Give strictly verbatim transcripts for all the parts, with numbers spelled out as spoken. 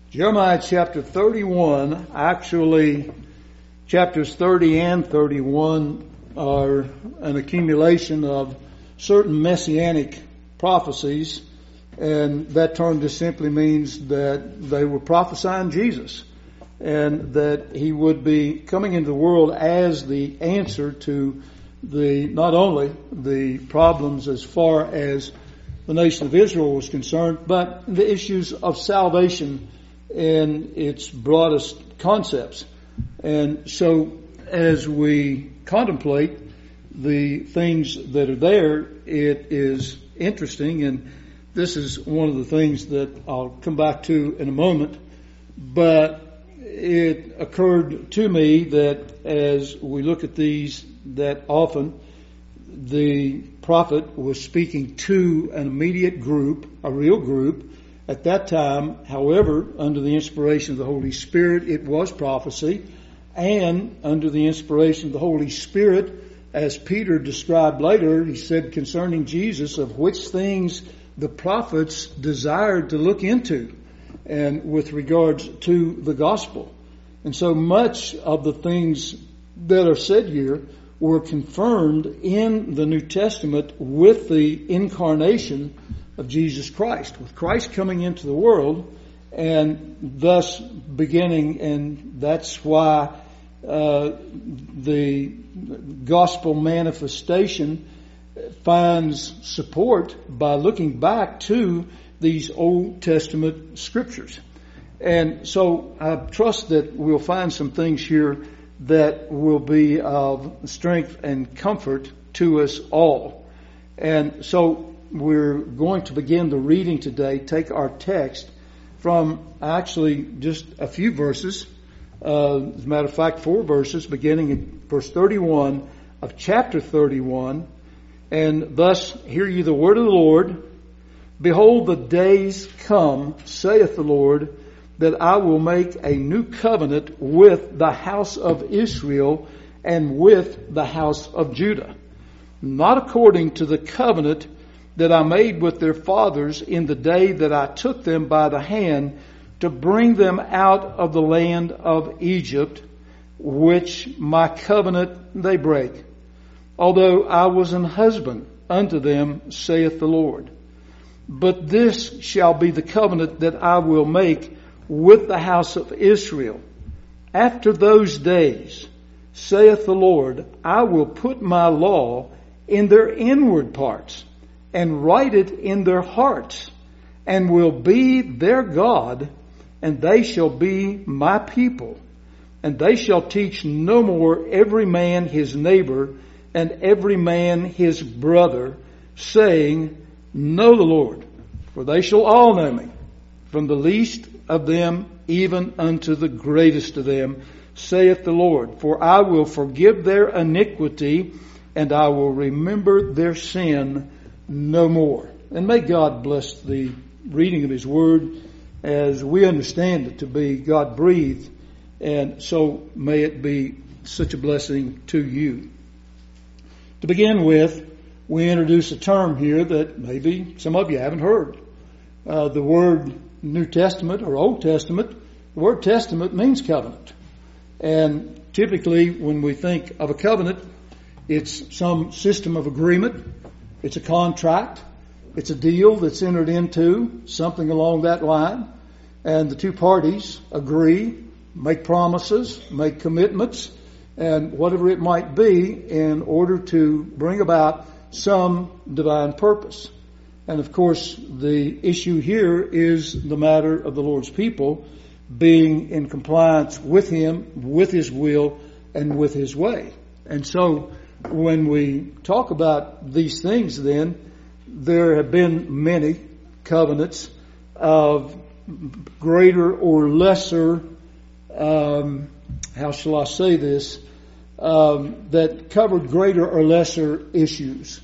Jeremiah chapter thirty-one, actually chapters thirty and thirty-one are an accumulation of certain messianic prophecies, and that term just simply means that they were prophesying Jesus and that he would be coming into the world as the answer to the not only the problems as far as the nation of Israel was concerned, but the issues of salvation in its broadest concepts. And so as we contemplate the things that are there, it is interesting, and this is one of the things that I'll come back to in a moment, but it occurred to me that as we look at these, that often the prophet was speaking to an immediate group, a real group. At that time, however, under the inspiration of the Holy Spirit, it was prophecy. And under the inspiration of the Holy Spirit, as Peter described later, he said concerning Jesus of which things the prophets desired to look into, and with regards to the gospel. And so much of the things that are said here were confirmed in the New Testament with the incarnation of Jesus Christ, with Christ coming into the world and thus beginning, and that's why uh, the gospel manifestation finds support by looking back to these Old Testament scriptures. And so I trust that we'll find some things here that will be of strength and comfort to us all. And so we're going to begin the reading today, take our text from actually just a few verses, uh, as a matter of fact, four verses, beginning in verse thirty-one of chapter thirty-one. And thus hear ye the word of the Lord. Behold, the days come, saith the Lord, that I will make a new covenant with the house of Israel and with the house of Judah, not according to the covenant that I made with their fathers in the day that I took them by the hand to bring them out of the land of Egypt, which my covenant they break, although I was an husband unto them, saith the Lord. But this shall be the covenant that I will make with the house of Israel. After those days, saith the Lord, I will put my law in their inward parts and write it in their hearts, and will be their God, and they shall be my people. And they shall teach no more every man his neighbor and every man his brother, saying, Know the Lord, for they shall all know me, from the least of them even unto the greatest of them, saith the Lord. For I will forgive their iniquity, and I will remember their sin no more. And may God bless the reading of His Word as we understand it to be God-breathed, and so may it be such a blessing to you. To begin with, we introduce a term here that maybe some of you haven't heard. Uh, the word New Testament or Old Testament, the word testament means covenant. And typically when we think of a covenant, it's some system of agreement. It's a contract. It's a deal that's entered into, something along that line. And the two parties agree, make promises, make commitments, and whatever it might be in order to bring about some divine purpose. And of course, the issue here is the matter of the Lord's people being in compliance with Him, with His will, and with His way. And so, when we talk about these things then, there have been many covenants of greater or lesser, um, how shall I say this, um, that covered greater or lesser issues.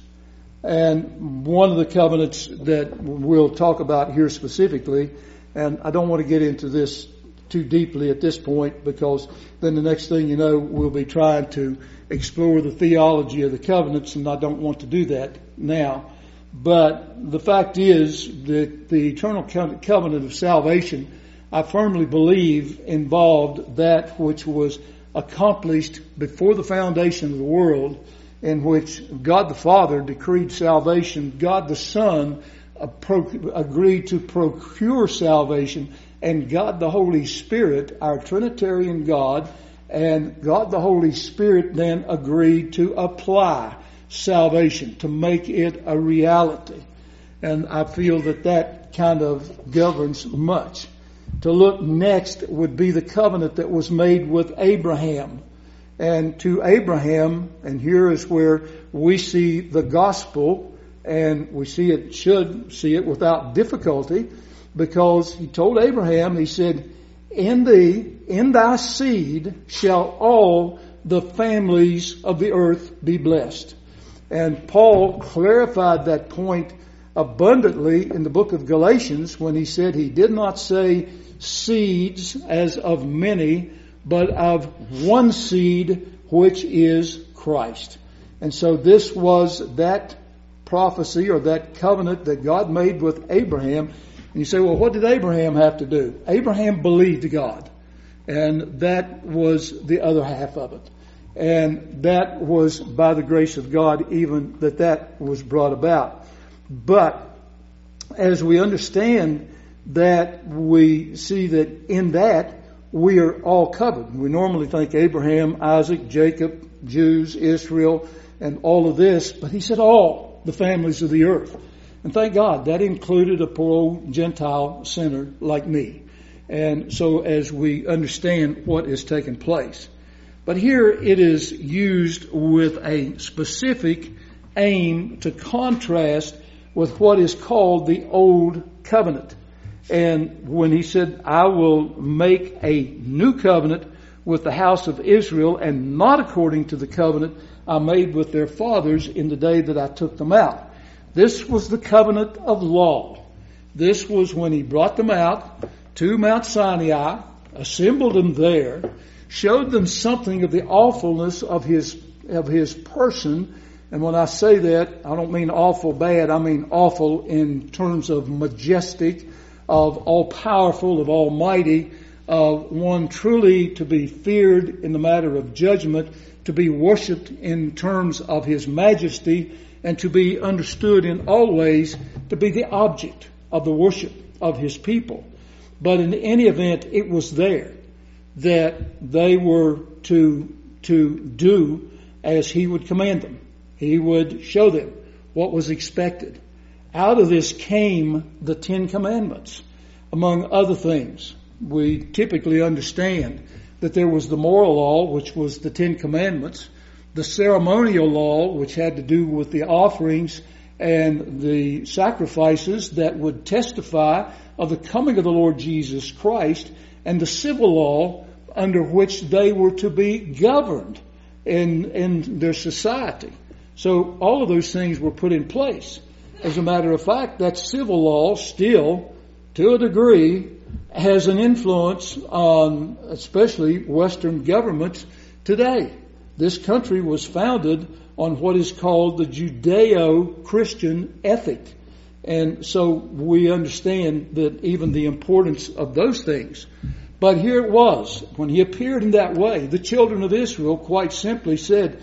And one of the covenants that we'll talk about here specifically, and I don't want to get into this too deeply at this point, because then the next thing you know, we'll be trying to explore the theology of the covenants, and I don't want to do that now. But the fact is that the eternal covenant of salvation I firmly believe involved that which was accomplished before the foundation of the world, in which God the Father decreed salvation, God the Son uh, pro- agreed to procure salvation, and God the Holy Spirit, our Trinitarian God, and God the Holy Spirit then agreed to apply salvation, to make it a reality. And I feel that that kind of governs much. To look next would be the covenant that was made with Abraham. And to Abraham, and here is where we see the gospel, and we see it, should see it without difficulty, because he told Abraham, he said, in thee, in thy seed shall all the families of the earth be blessed. And Paul clarified that point abundantly in the book of Galatians when he said he did not say seeds as of many, but of one seed, which is Christ. And so this was that prophecy or that covenant that God made with Abraham. And you say, well, what did Abraham have to do? Abraham believed God. And that was the other half of it. And that was by the grace of God even that that was brought about. But as we understand that, we see that in that we are all covered. We normally think Abraham, Isaac, Jacob, Jews, Israel, and all of this. But he said all the families of the earth. And thank God that included a poor old Gentile sinner like me. And so as we understand what is taking place. But here it is used with a specific aim to contrast with what is called the Old Covenant. And when he said, I will make a new covenant with the house of Israel, and not according to the covenant I made with their fathers in the day that I took them out. This was the covenant of law. This was when he brought them out to Mount Sinai, assembled them there, showed them something of the awfulness of his of his person. And when I say that, I don't mean awful bad. I mean awful in terms of majestic, of all-powerful, of almighty, of one truly to be feared in the matter of judgment, to be worshipped in terms of his majesty, and to be understood in all ways to be the object of the worship of his people. But in any event, it was there that they were to to do as he would command them. He would show them what was expected. Out of this came the Ten Commandments, among other things. We typically understand that there was the moral law, which was the Ten Commandments, the ceremonial law, which had to do with the offerings and the sacrifices that would testify of the coming of the Lord Jesus Christ, and the civil law under which they were to be governed in, in their society. So all of those things were put in place. As a matter of fact, that civil law still, to a degree, has an influence on especially Western governments today. This country was founded on what is called the Judeo-Christian ethic. And so we understand that even the importance of those things. But here it was, when he appeared in that way, the children of Israel quite simply said,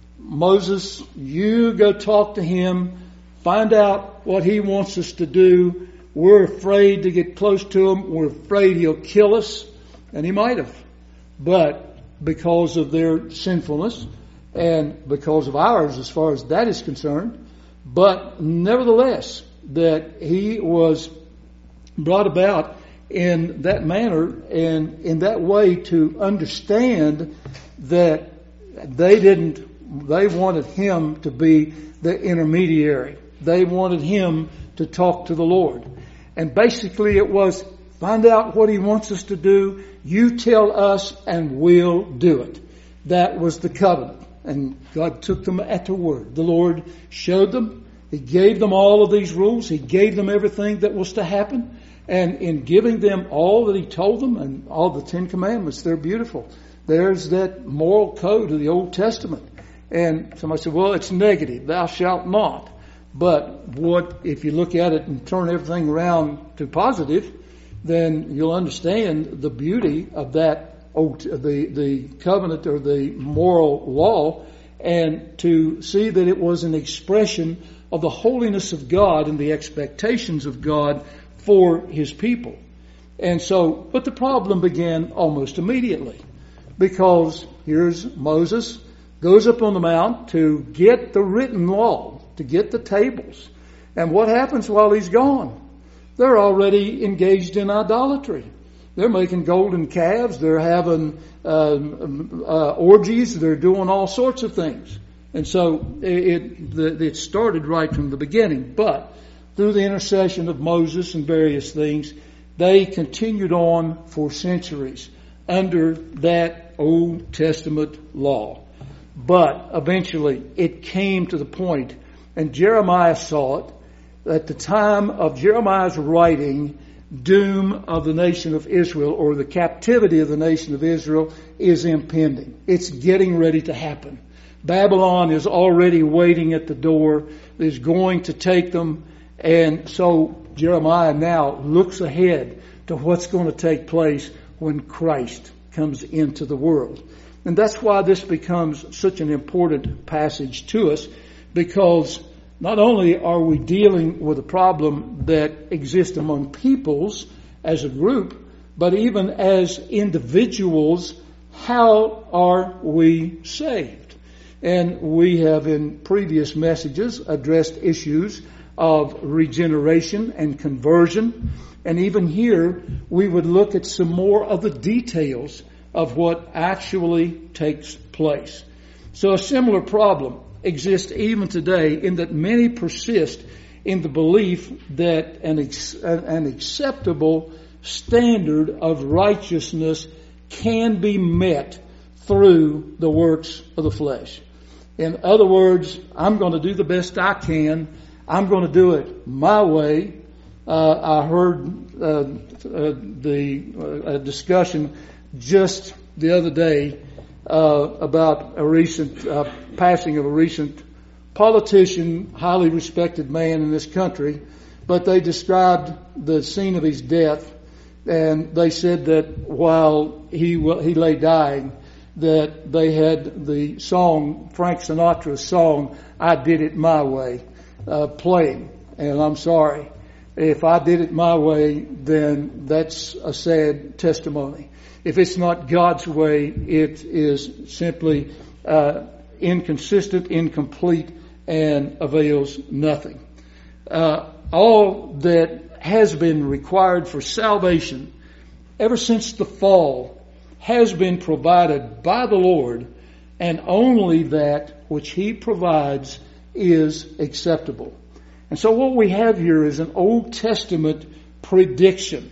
Moses, you go talk to him, find out what he wants us to do. We're afraid to get close to him. We're afraid he'll kill us. And he might have. But because of their sinfulness and because of ours as far as that is concerned, but nevertheless, that he was brought about in that manner and in that way to understand that they didn't, they wanted him to be the intermediary. They wanted him to talk to the Lord. And basically it was, find out what he wants us to do, you tell us and we'll do it. That was the covenant. And God took them at their word. The Lord showed them. He gave them all of these rules. He gave them everything that was to happen. And in giving them all that he told them and all the Ten Commandments, they're beautiful. There's that moral code of the Old Testament. And somebody said, well, it's negative. Thou shalt not. But what, if you look at it and turn everything around to positive, then you'll understand the beauty of that old, the, the covenant or the moral law, and to see that it was an expression of the holiness of God and the expectations of God for His people. And so, but the problem began almost immediately, because here's Moses goes up on the mount to get the written law, to get the tables. And what happens while he's gone? They're already engaged in idolatry. They're making golden calves. They're having uh, uh, orgies. They're doing all sorts of things. And so it, it, it started right from the beginning. But through the intercession of Moses and various things, they continued on for centuries under that Old Testament law. But eventually it came to the point, and Jeremiah saw it, at the time of Jeremiah's writing, doom of the nation of Israel, or the captivity of the nation of Israel, is impending. It's getting ready to happen. Babylon is already waiting at the door, is going to take them, and so Jeremiah now looks ahead to what's going to take place when Christ comes into the world. And that's why this becomes such an important passage to us, because not only are we dealing with a problem that exists among peoples as a group, but even as individuals, how are we saved? And we have in previous messages addressed issues of regeneration and conversion. And even here, we would look at some more of the details of what actually takes place. So a similar problem exists even today, in that many persist in the belief that an, ex- an acceptable standard of righteousness can be met through the works of the flesh. In other words, I'm going to do the best I can. I'm going to do it my way. Uh, I heard uh, uh, the uh, discussion just the other day uh, about a recent uh, passing of a recent politician, highly respected man in this country, but they described the scene of his death, and they said that while he he lay dying, that they had the song, Frank Sinatra's song, "I Did It My Way," uh, playing. And I'm sorry, if I did it my way, then that's a sad testimony. If it's not God's way, it is simply uh, inconsistent, incomplete, and avails nothing. Uh, all that has been required for salvation ever since the fall has been provided by the Lord, and only that which He provides is acceptable. And so what we have here is an Old Testament prediction.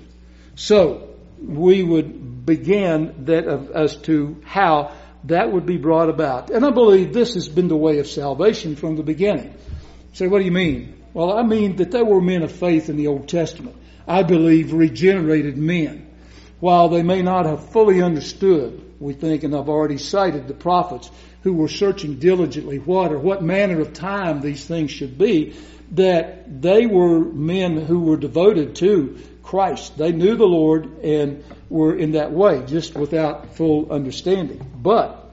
So we would begin that of, as to how that would be brought about. And I believe this has been the way of salvation from the beginning. You say, what do you mean? Well, I mean that there were men of faith in the Old Testament. I believe regenerated men. While they may not have fully understood, we think, and I've already cited the prophets who were searching diligently what or what manner of time these things should be, that they were men who were devoted to Christ. They knew the Lord and were in that way, just without full understanding. But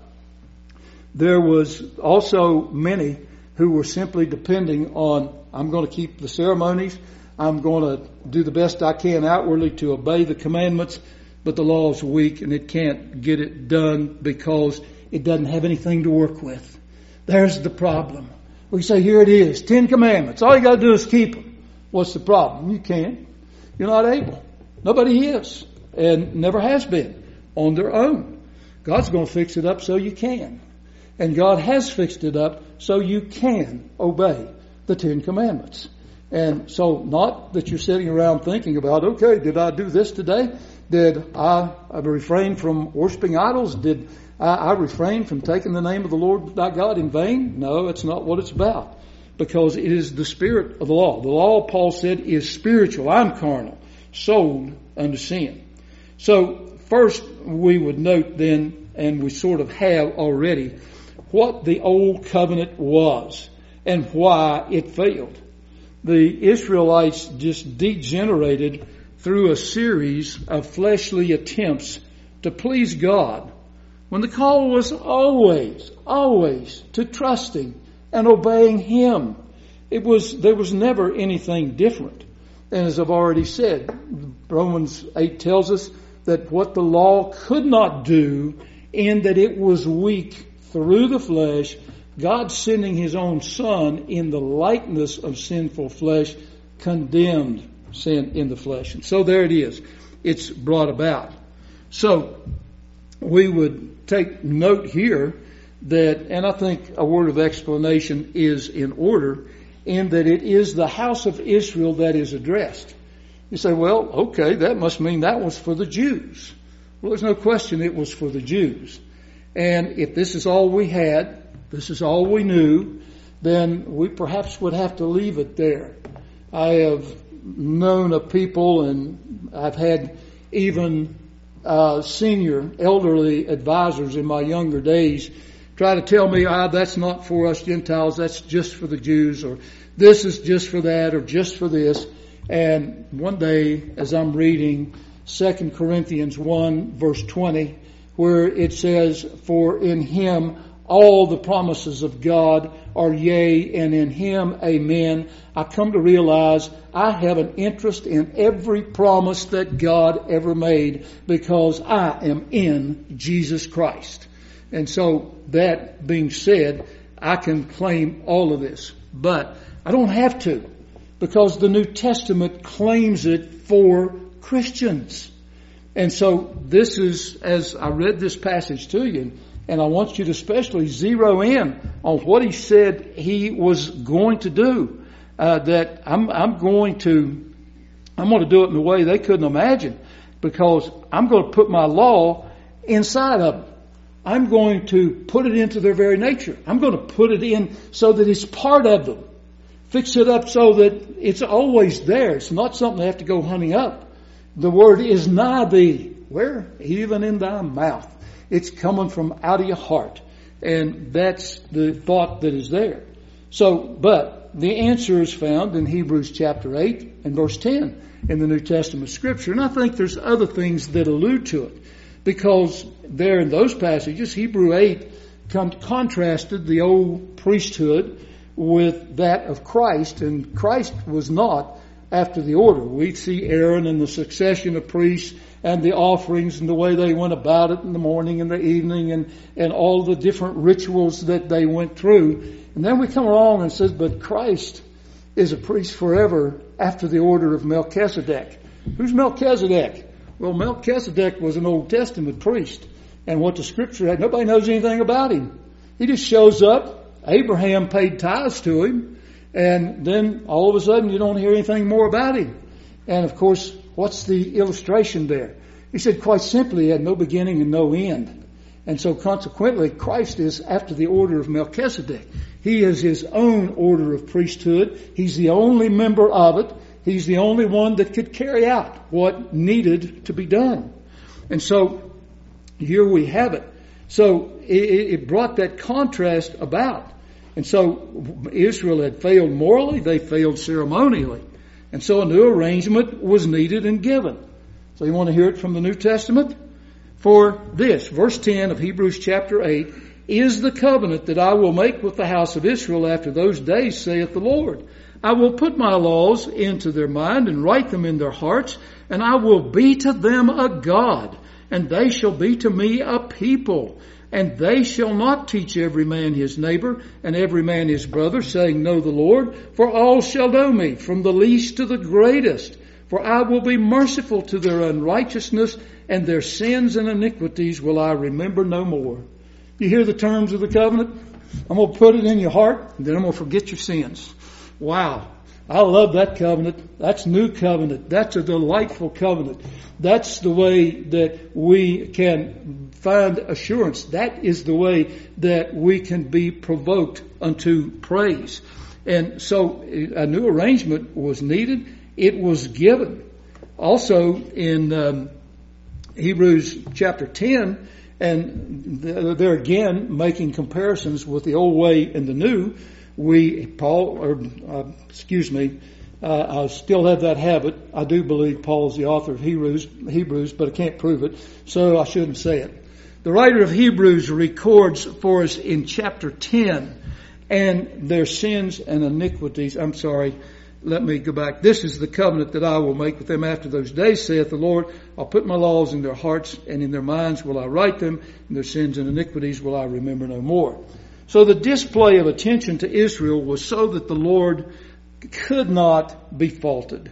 there was also many who were simply depending on, I'm going to keep the ceremonies, I'm going to do the best I can outwardly to obey the commandments, but the law is weak and it can't get it done because it doesn't have anything to work with. There's the problem. We say, here it is, Ten Commandments. All you got to do is keep them. What's the problem? You can't. You're not able. Nobody is, and never has been, on their own. God's going to fix it up so you can. And God has fixed it up so you can obey the Ten Commandments. And so not that you're sitting around thinking about, okay, did I do this today? Did I refrain from worshiping idols? Did I, I refrain from taking the name of the Lord thy God in vain? No, that's not what it's about. Because it is the spirit of the law. The law, Paul said, is spiritual. I'm carnal, sold unto sin. So first we would note then, and we sort of have already, what the old covenant was and why it failed. The Israelites just degenerated through a series of fleshly attempts to please God, when the call was always, always to trusting and obeying Him. It was, there was never anything different. And as I've already said, Romans eight tells us that what the law could not do, in that it was weak through the flesh, God sending His own Son in the likeness of sinful flesh, condemned sin in the flesh. And so there it is. It's brought about. So we would take note here that, and I think a word of explanation is in order, in that it is the house of Israel that is addressed. You say, well, okay, that must mean that was for the Jews. Well, there's no question it was for the Jews. And if this is all we had, this is all we knew, then we perhaps would have to leave it there. I have known of people, and I've had even uh, senior elderly advisors in my younger days try to tell me, ah, that's not for us Gentiles, that's just for the Jews, or this is just for that, or just for this. And one day, as I'm reading Second Corinthians one, verse twenty, where it says, for in Him all the promises of God are yea, and in Him amen, I come to realize I have an interest in every promise that God ever made, because I am in Jesus Christ. And so, that being said, I can claim all of this. But I don't have to, because the New Testament claims it for Christians. And so this is, as I read this passage to you, and I want you to especially zero in on what he said he was going to do. Uh, that I'm, I'm going to, I'm going to do it in a way they couldn't imagine, because I'm going to put my law inside of them. I'm going to put it into their very nature. I'm going to put it in so that it's part of them. Fix it up so that it's always there. It's not something they have to go hunting up. The word is nigh thee. Where? Even in thy mouth. It's coming from out of your heart. And that's the thought that is there. So, but the answer is found in Hebrews chapter eight and verse ten in the New Testament Scripture. And I think there's other things that allude to it. Because there in those passages, Hebrew eight con- contrasted the old priesthood with that of Christ. And Christ was not after the order. We see Aaron and the succession of priests and the offerings and the way they went about it in the morning and the evening, and, and all the different rituals that they went through. And then we come along and says, but Christ is a priest forever after the order of Melchizedek. Who's Melchizedek? Well, Melchizedek was an Old Testament priest. And what the Scripture had, nobody knows anything about him. He just shows up. Abraham paid tithes to him. And then all of a sudden you don't hear anything more about him. And of course, what's the illustration there? He said quite simply, he had no beginning and no end. And so consequently, Christ is after the order of Melchizedek. He is His own order of priesthood. He's the only member of it. He's the only one that could carry out what needed to be done. And so here we have it. So it, it brought that contrast about. And so Israel had failed morally, they failed ceremonially. And so a new arrangement was needed and given. So you want to hear it from the New Testament? For this, verse ten of Hebrews chapter eight, is the covenant that I will make with the house of Israel after those days, saith the Lord. I will put my laws into their mind and write them in their hearts, and I will be to them a God, and they shall be to me a people. And they shall not teach every man his neighbor and every man his brother, saying, know the Lord, for all shall know me, from the least to the greatest. For I will be merciful to their unrighteousness, and their sins and iniquities will I remember no more. You hear the terms of the covenant? I'm going to put it in your heart, and then I'm going to forget your sins. Wow. I love that covenant. That's new covenant. That's a delightful covenant. That's the way that we can find assurance. That is the way that we can be provoked unto praise. And so a new arrangement was needed. It was given. Also in um, Hebrews chapter ten, and there again making comparisons with the old way and the new, we, Paul, or uh, excuse me, Uh, I still have that habit. I do believe Paul's the author of Hebrews, Hebrews, but I can't prove it, so I shouldn't say it. The writer of Hebrews records for us in chapter ten, and their sins and iniquities, I'm sorry, let me go back. This is the covenant that I will make with them after those days, saith the Lord. I'll put my laws in their hearts, and in their minds will I write them, and their sins and iniquities will I remember no more. So the display of attention to Israel was so that the Lord could not be faulted.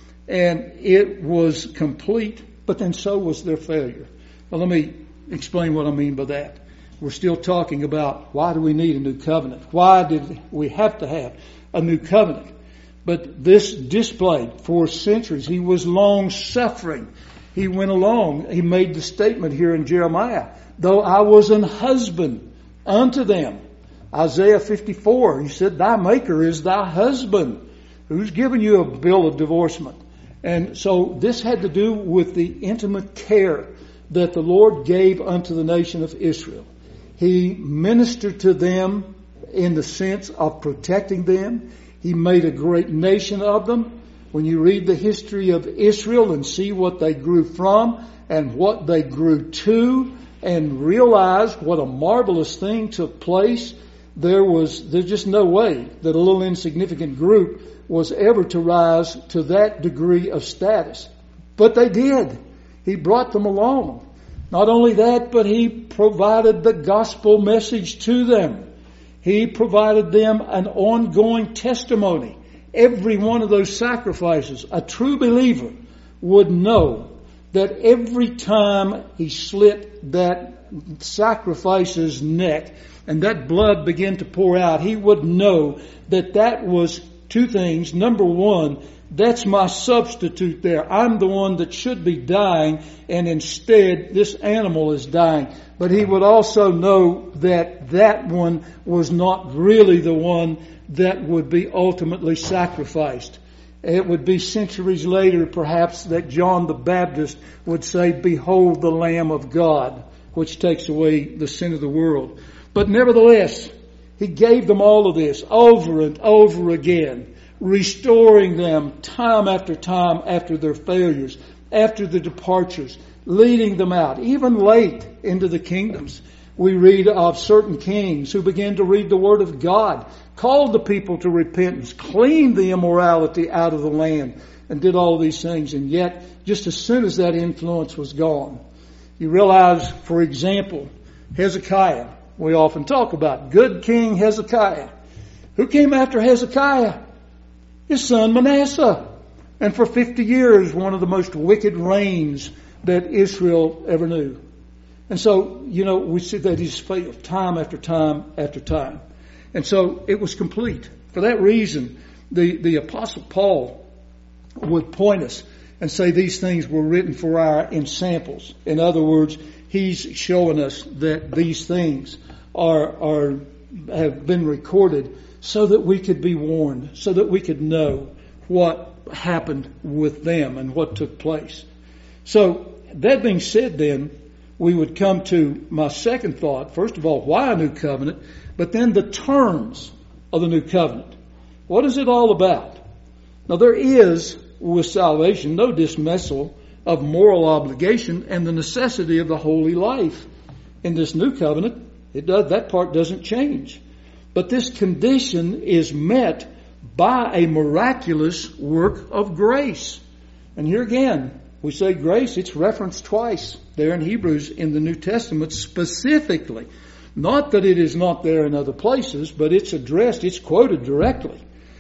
And it was complete, but then so was their failure. Well, let me explain what I mean by that. We're still talking about why do we need a new covenant? Why did we have to have a new covenant? But this displayed for centuries. He was long suffering. He went along. He made the statement here in Jeremiah, though I was an husband unto them. Isaiah fifty-four, he said, thy maker is thy husband, who's given you a bill of divorcement. And so this had to do with the intimate care that the Lord gave unto the nation of Israel. He ministered to them in the sense of protecting them. He made a great nation of them. When you read the history of Israel and see what they grew from and what they grew to and realize what a marvelous thing took place, there was, there's just no way that a little insignificant group was ever to rise to that degree of status. But they did. He brought them along. Not only that, but He provided the gospel message to them. He provided them an ongoing testimony. Every one of those sacrifices, a true believer would know that every time he slit that sacrifice's neck and that blood began to pour out, he would know that that was two things. Number one, that's my substitute there. I'm the one that should be dying, and instead this animal is dying. But he would also know that that one was not really the one that would be ultimately sacrificed. It would be centuries later, perhaps, that John the Baptist would say, behold the Lamb of God, which takes away the sin of the world. But nevertheless, He gave them all of this over and over again, restoring them time after time after their failures, after the departures, leading them out, even late into the kingdoms. We read of certain kings who began to read the Word of God, called the people to repentance, cleaned the immorality out of the land, and did all these things. And yet, just as soon as that influence was gone, you realize, for example, Hezekiah. We often talk about good King Hezekiah. Who came after Hezekiah? His son Manasseh. And for fifty years, one of the most wicked reigns that Israel ever knew. And so, you know, we see that he's failed time after time after time. And so it was complete. For that reason, the, the Apostle Paul would point us and say these things were written for our ensamples. In other words, he's showing us that these things are, are, have been recorded so that we could be warned, so that we could know what happened with them and what took place. So, that being said then, we would come to my second thought. First of all, why a new covenant? But then the terms of the new covenant. What is it all about? Now there is, with salvation, no dismissal of moral obligation and the necessity of the holy life. In this new covenant, it does, that part doesn't change. But this condition is met by a miraculous work of grace. And here again, we say grace, it's referenced twice there in Hebrews in the New Testament specifically. Not that it is not there in other places, but it's addressed, it's quoted directly.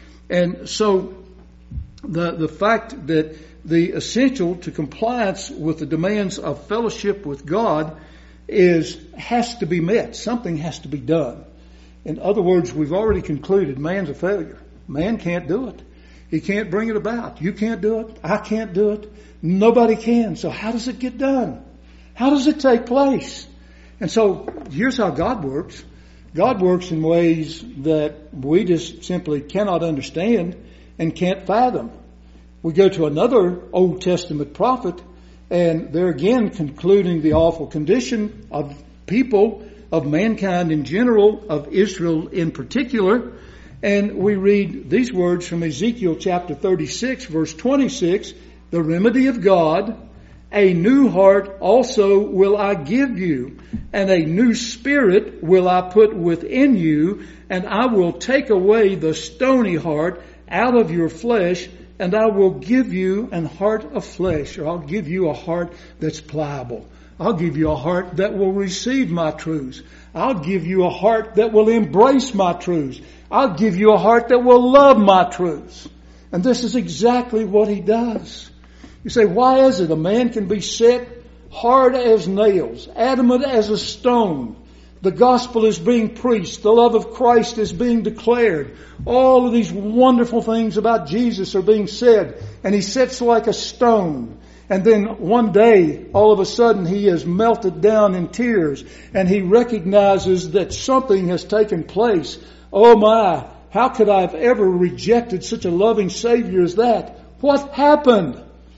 And so the, the fact that the essential to compliance with the demands of fellowship with God is, has to be met. Something has to be done. In other words, we've already concluded man's a failure. Man can't do it. He can't bring it about. You can't do it. I can't do it. Nobody can. So how does it get done? How does it take place? And so here's how God works. God works in ways that we just simply cannot understand and can't fathom. We go to another Old Testament prophet, and they're again concluding the awful condition of people, of mankind in general, of Israel in particular. And we read these words from Ezekiel chapter thirty-six, verse twenty-six, the remedy of God, a new heart also will I give you, and a new spirit will I put within you, and I will take away the stony heart out of your flesh, and I will give you an heart of flesh, or I'll give you a heart that's pliable. I'll give you a heart that will receive my truths. I'll give you a heart that will embrace my truths. I'll give you a heart that will love my truths. And this is exactly what He does. You say, why is it a man can be set hard as nails, adamant as a stone? The gospel is being preached. The love of Christ is being declared. All of these wonderful things about Jesus are being said. And he sits like a stone. And then one day, all of a sudden, he is melted down in tears. And he recognizes that something has taken place. Oh my, how could I have ever rejected such a loving Savior as that? What happened?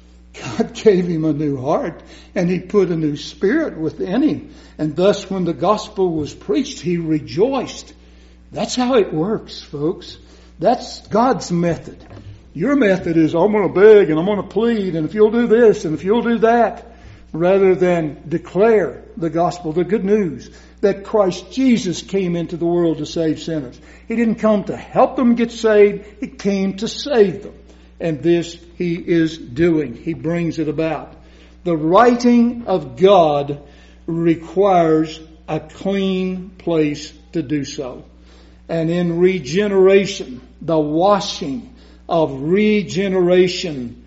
God gave him a new heart, and He put a new spirit within him. And thus when the gospel was preached, he rejoiced. That's how it works, folks. That's God's method. Your method is, I'm going to beg and I'm going to plead, and if you'll do this and if you'll do that, rather than declare the gospel, the good news that Christ Jesus came into the world to save sinners. He didn't come to help them get saved. He came to save them. And this He is doing. He brings it about. The writing of God requires a clean place to do so. And in regeneration, the washing of regeneration,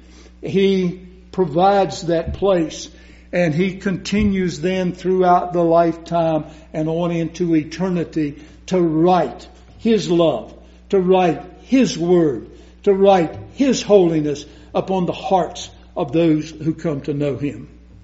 He provides that place. And He continues then throughout the lifetime and on into eternity to write His love, to write His word, to write His holiness upon the hearts of those who come to know Him.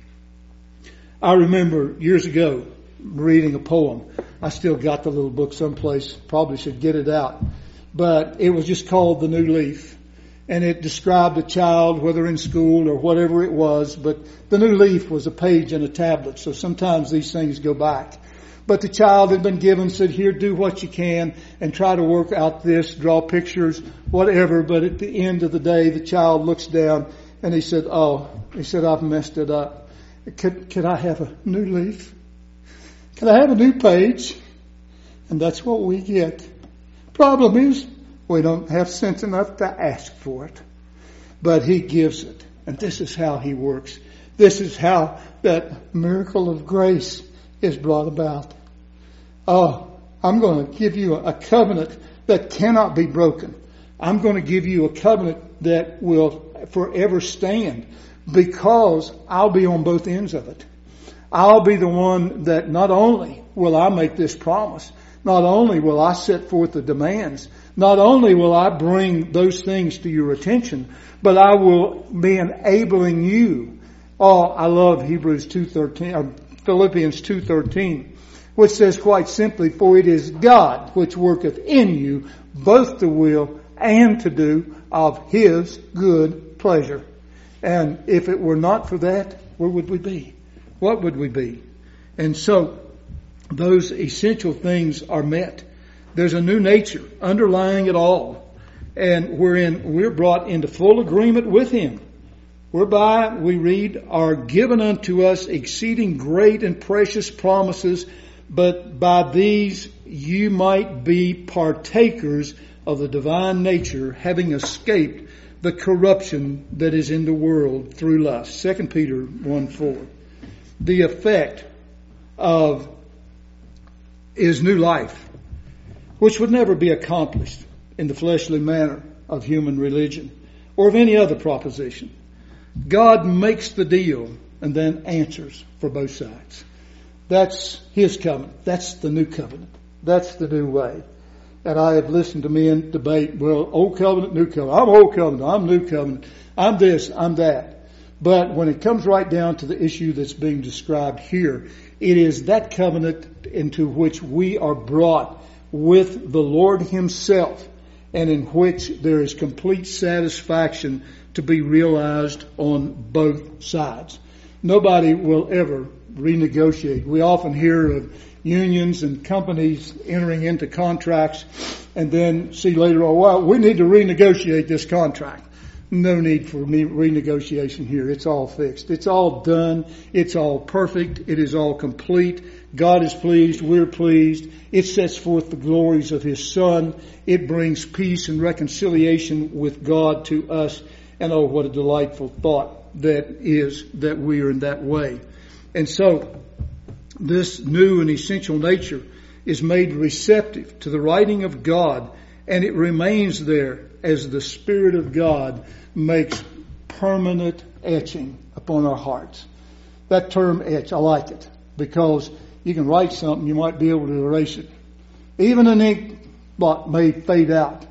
I remember years ago reading a poem. I still got the little book someplace. Probably should get it out. But it was just called The New Leaf. And it described a child, whether in school or whatever it was. But the new leaf was a page in a tablet. So sometimes these things go back. But the child had been given, said, here, do what you can and try to work out this, draw pictures, whatever. But at the end of the day, the child looks down and he said, oh, he said, I've messed it up. Could, could I have a new leaf? Can I have a new page? And that's what we get. Problem is, we don't have sense enough to ask for it. But He gives it. And this is how He works. This is how that miracle of grace is brought about. Oh, I'm going to give you a covenant that cannot be broken. I'm going to give you a covenant that will forever stand, because I'll be on both ends of it. I'll be the one that not only will I make this promise, not only will I set forth the demands, not only will I bring those things to your attention, but I will be enabling you. Oh, I love Hebrews two thirteen, or Philippians two thirteen, which says quite simply, for it is God which worketh in you both to will and to do of His good pleasure. And if it were not for that, where would we be? What would we be? And so those essential things are met. There's a new nature underlying it all. And we're in, we're brought into full agreement with Him, whereby we read, are given unto us exceeding great and precious promises, but by these you might be partakers of the divine nature, having escaped the corruption that is in the world through lust. Second Peter one four. The effect of is new life, which would never be accomplished in the fleshly manner of human religion or of any other proposition. God makes the deal and then answers for both sides. That's His covenant. That's the new covenant. That's the new way. And I have listened to men debate, well, old covenant, new covenant. I'm old covenant. I'm new covenant. I'm this, I'm that. But when it comes right down to the issue that's being described here, it is that covenant into which we are brought with the Lord Himself, and in which there is complete satisfaction to be realized on both sides. Nobody will ever renegotiate. We often hear of unions and companies entering into contracts and then see later on, well, we need to renegotiate this contract. No need for renegotiation here. It's all fixed. It's all done. It's all perfect. It is all complete. God is pleased. We're pleased. It sets forth the glories of His Son. It brings peace and reconciliation with God to us. And oh, what a delightful thought that is, that we are in that way. And so, this new and essential nature is made receptive to the writing of God, and it remains there as the Spirit of God makes permanent etching upon our hearts. That term etch, I like it, because you can write something, you might be able to erase it. Even an ink blot may fade out,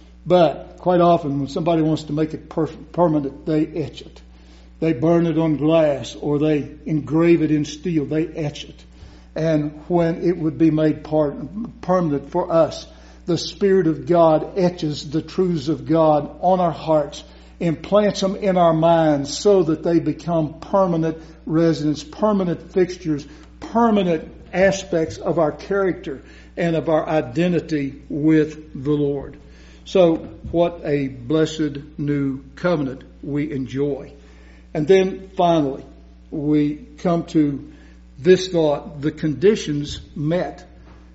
but quite often when somebody wants to make it per- permanent, they etch it. They burn it on glass, or they engrave it in steel. They etch it. And when it would be made part, permanent for us, the Spirit of God etches the truths of God on our hearts, implants them in our minds so that they become permanent residents, permanent fixtures, permanent aspects of our character and of our identity with the Lord. So what a blessed new covenant we enjoy. And then finally, we come to this thought, the conditions met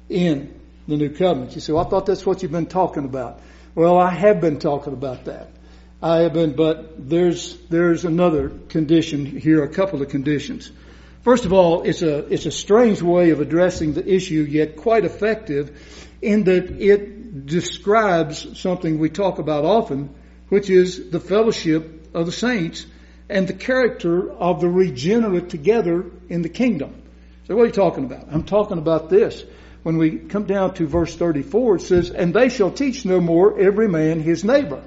in the new covenant. You say, well, I thought that's what you've been talking about. Well, I have been talking about that. I have been, but there's, there's another condition here, a couple of conditions. First of all, it's a, it's a strange way of addressing the issue, yet quite effective in that it describes something we talk about often, which is the fellowship of the saints and the character of the regenerate together in the kingdom. So what are you talking about? I'm talking about this. When we come down to verse thirty-four, it says, and they shall teach no more every man his neighbor.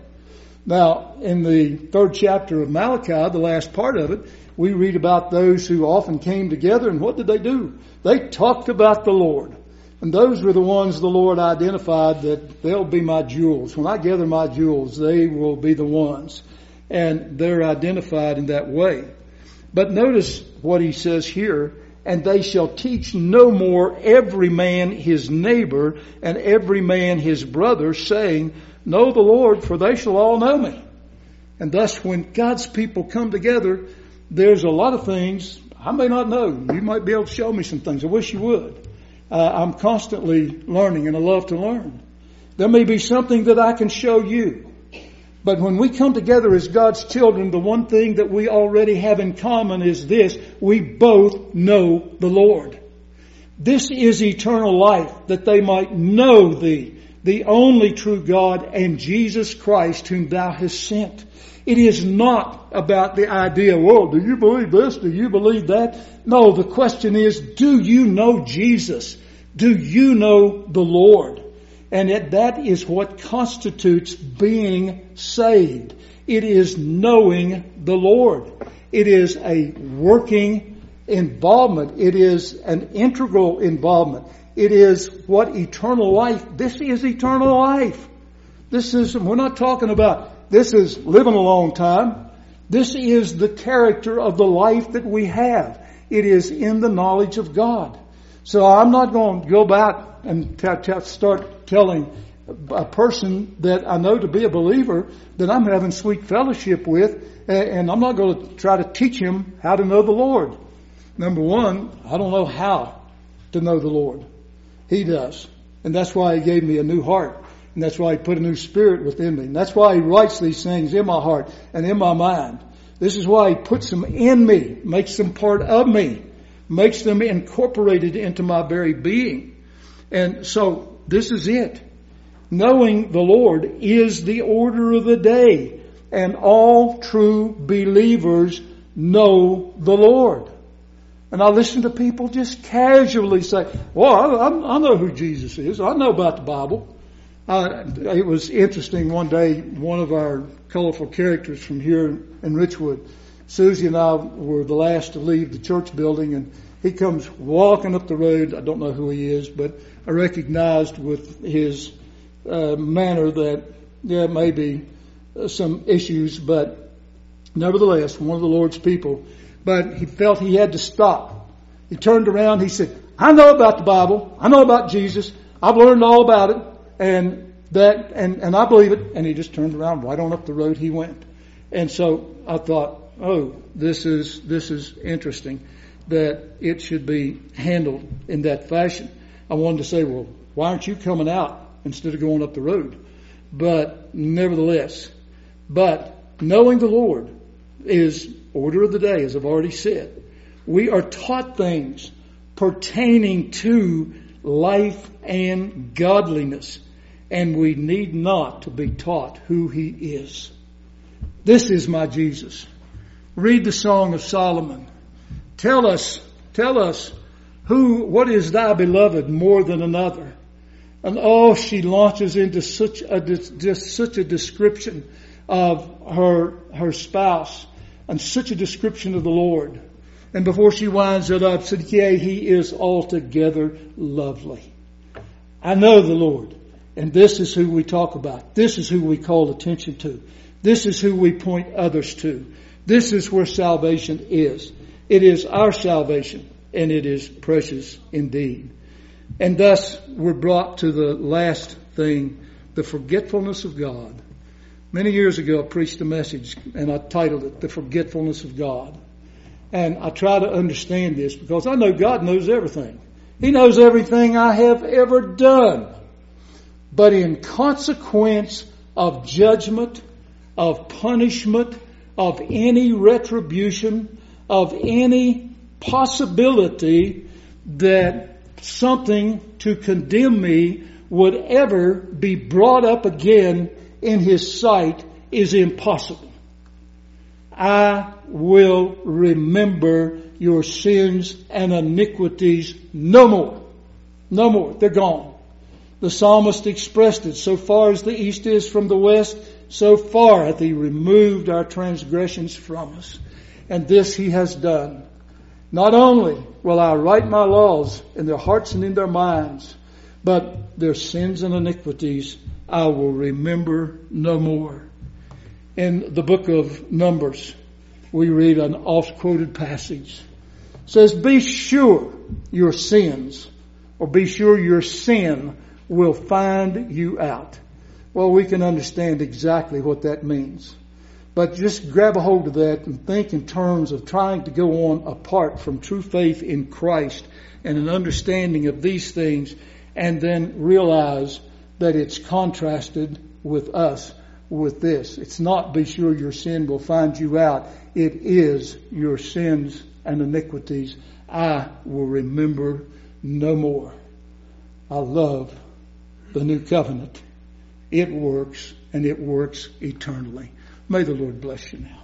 Now, in the third chapter of Malachi, the last part of it, we read about those who often came together, and what did they do? They talked about the Lord. And those were the ones the Lord identified that they'll be my jewels. When I gather my jewels, they will be the ones. And they're identified in that way. But notice what he says here, and they shall teach no more every man his neighbor and every man his brother, saying, know the Lord, for they shall all know me. And thus when God's people come together, there's a lot of things I may not know. You might be able to show me some things. I wish you would. Uh, I'm constantly learning, and I love to learn. There may be something that I can show you. But when we come together as God's children, the one thing that we already have in common is this: we both know the Lord. This is eternal life, that they might know Thee, the only true God, and Jesus Christ, whom Thou hast sent. It is not about the idea, well, do you believe this? Do you believe that? No, the question is, do you know Jesus? Do you know the Lord? And yet that is what constitutes being saved. It is knowing the Lord. It is a working involvement. It is an integral involvement. It is what eternal life, this is eternal life. This is, we're not talking about, this is living a long time. This is the character of the life that we have. It is in the knowledge of God. So I'm not going to go back and t- t- start telling a person that I know to be a believer that I'm having sweet fellowship with, and I'm not going to try to teach him how to know the Lord. Number one, I don't know how to know the Lord. He does. And that's why He gave me a new heart. And that's why He put a new spirit within me. And that's why He writes these things in my heart and in my mind. This is why He puts them in me, makes them part of me, makes them incorporated into my very being. And so this is it. Knowing the Lord is the order of the day. And all true believers know the Lord. And I listen to people just casually say, well, I, I know who Jesus is. I know about the Bible. Uh, it was interesting one day, one of our colorful characters from here in Richwood, Susie and I were the last to leave the church building, and he comes walking up the road. I don't know who he is, but I recognized with his uh, manner that there may be uh, some issues, but nevertheless, one of the Lord's people. But he felt he had to stop. He turned around. He said, I know about the Bible. I know about Jesus. I've learned all about it. And that, and, and I believe it. And he just turned around right on up the road he went. And so I thought, oh, this is, this is interesting that it should be handled in that fashion. I wanted to say, well, why aren't you coming out instead of going up the road? But nevertheless, but knowing the Lord is order of the day, as I've already said. We are taught things pertaining to life and godliness, and we need not to be taught who He is. This is my Jesus. Read the Song of Solomon. Tell us, tell us who, what is thy beloved more than another? And oh, she launches into such a, just such a description of her, her spouse and such a description of the Lord. And before she winds it up, said, yea, He is altogether lovely. I know the Lord. And this is who we talk about. This is who we call attention to. This is who we point others to. This is where salvation is. It is our salvation, and it is precious indeed. And thus we're brought to the last thing, the forgetfulness of God. Many years ago I preached a message, and I titled it, The Forgetfulness of God. And I try to understand this because I know God knows everything. He knows everything I have ever done. But in consequence of judgment, of punishment, of any retribution, of any possibility that something to condemn me would ever be brought up again in His sight is impossible. I will remember your sins and iniquities no more. No more. They're gone. The psalmist expressed it. So far as the east is from the west, so far hath He removed our transgressions from us. And this He has done. Not only will I write my laws in their hearts and in their minds, but their sins and iniquities I will remember no more. In the book of Numbers, we read an oft-quoted passage. It says, be sure your sins, or be sure your sin will find you out. Well, we can understand exactly what that means. But just grab a hold of that and think in terms of trying to go on apart from true faith in Christ and an understanding of these things, and then realize that it's contrasted with us with this. It's not be sure your sin will find you out. It is your sins and iniquities I will remember no more. I love the new covenant. It works, and it works eternally. May the Lord bless you now.